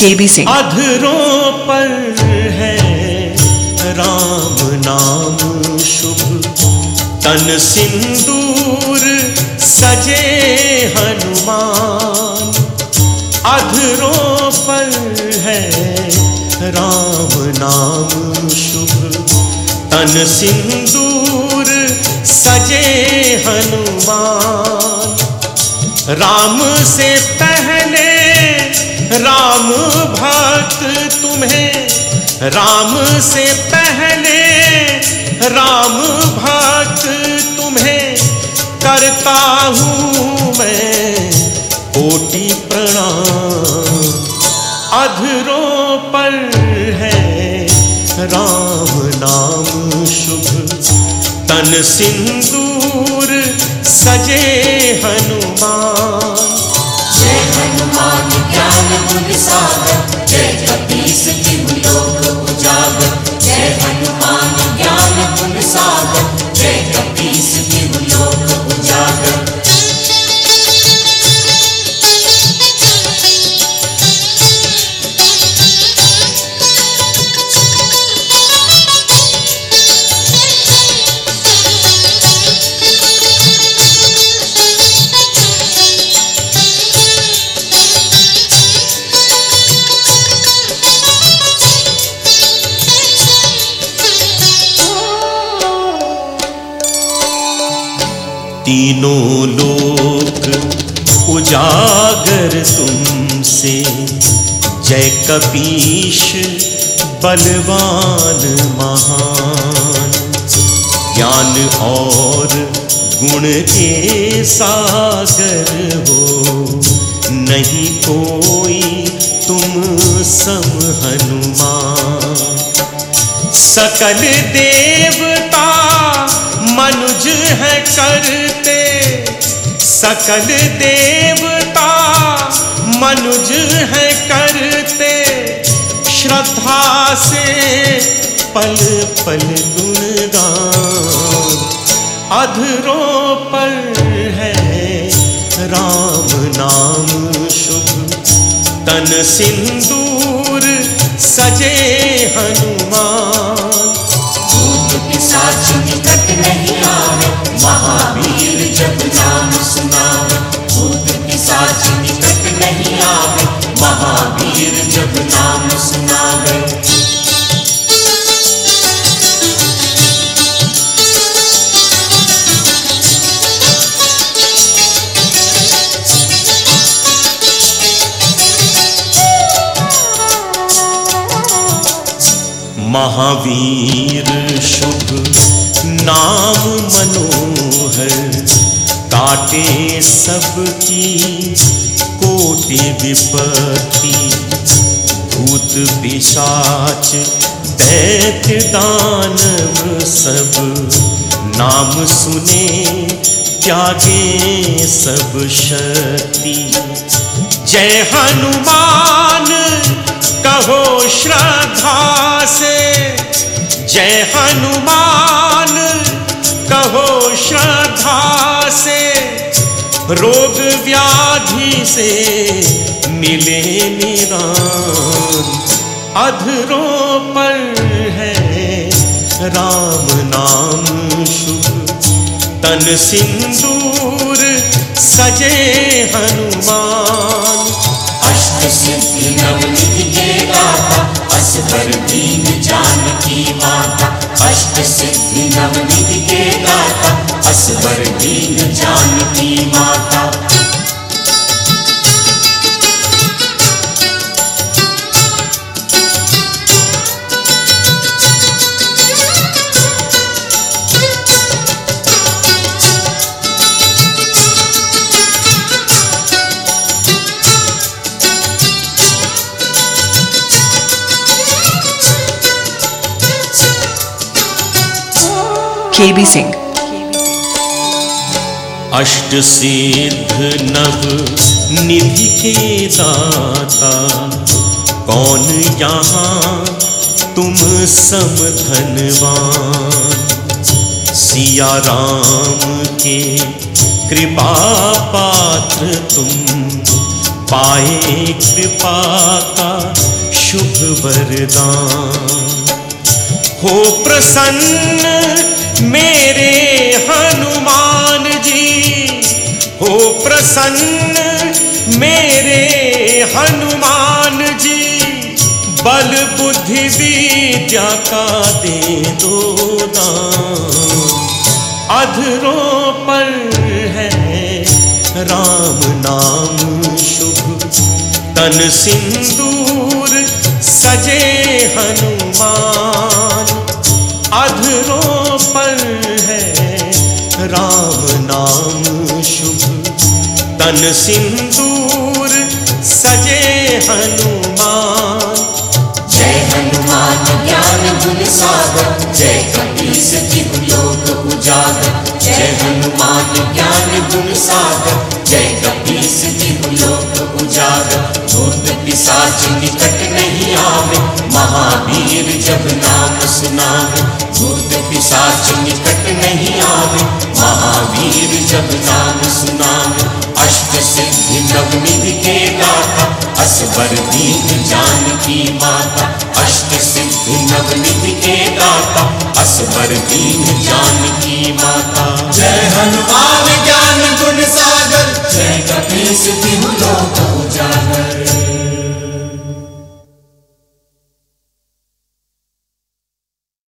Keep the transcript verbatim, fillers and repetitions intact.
केबी सिंह। अधरों पर है राम नाम शुभ, तन सिंदूर सजे हनुमान। अधरों पर है राम नाम शुभ, तन सिंदूर सजे हनुमान। राम से पहले राम भक्त तुम्हें, राम से पहले राम भक्त तुम्हें करता हूँ मैं कोटि प्रणाम। अधरों पर है राम नाम शुभ, तन सिंदूर सजे हनुमान। जय हनुमान ज्ञान गुण सागर, जय कपीस तिहु लोक उजागर। जय हनुमान ज्ञान गुण सागर, जय कपीस तिहु लोक उजागर। तीनों लोक उजागर तुमसे, जय कपीश बलवान महान। ज्ञान और गुण के सागर हो, नहीं कोई तुम सम हनुमान। सकल देवता मनुज है करते, सकल देवता मनुज है करते। श्रद्धा से पल पल गुणगान। अधरों पर है राम नाम शुभ, तन सिंदूर सजे हनुमान। पिशाच निकट नहीं आवे, महावीर जब नाम सुनावे। भूत पिशाच निकट नहीं आवे, महावीर जब नाम सुनावे। महावीर शुभ नाम मनोहर, काटे सबकी कोटि विपत्ति। भूत पिशाच दैत्य दानव सब, नाम सुने त्यागे सब शक्ति। जय हनुमान कहो श्रद्धा से, जय हनुमान कहो श्रद्धा से। रोग व्याधि से मिले निदान। अधरों पर है राम नाम शुभ, तन सिंदूर सजे हनुमान। अष्ट सिद्धि नवनिधि के दाता, असबर दीन जानकी माता। अष्ट सिद्धि नवनिधि के दाता, असबर दीन जानकी माता। केबी सिंह। अष्ट सिद्ध नव निधि के दाता, कौन यहाँ तुम सम धनवान। सिया राम के कृपा पात्र तुम, पाए कृपा का शुभ वरदान। हो प्रसन्न मेरे हनुमान जी, हो प्रसन्न मेरे हनुमान जी, बल बुद्धि विद्या का दे दो दान। अधरों पर है राम नाम शुभ, तन सिंदूर सजे हनुमान। अधरों पर है राम नाम शुभ, तन सिंदूर सजे हनुमान। जय हनुमान ज्ञान गुण सागर, जय कपीस तिहु लोक उजागर। जय हनुमान ज्ञान गुण सागर, जय कपीस तिहु लोक उजागर। भूत पिशाच निकट नहीं आवे, महावीर जब नाम सुनावे। भूत पिशाच निकट नहीं आवे, महावीर जब नाम सुनावे। अष्ट सिद्धि नवनिधि के दाता, असबर दीन जानकी माता। अष्ट सिद्धि नवनिधि के दाता, असबर दीन जानकी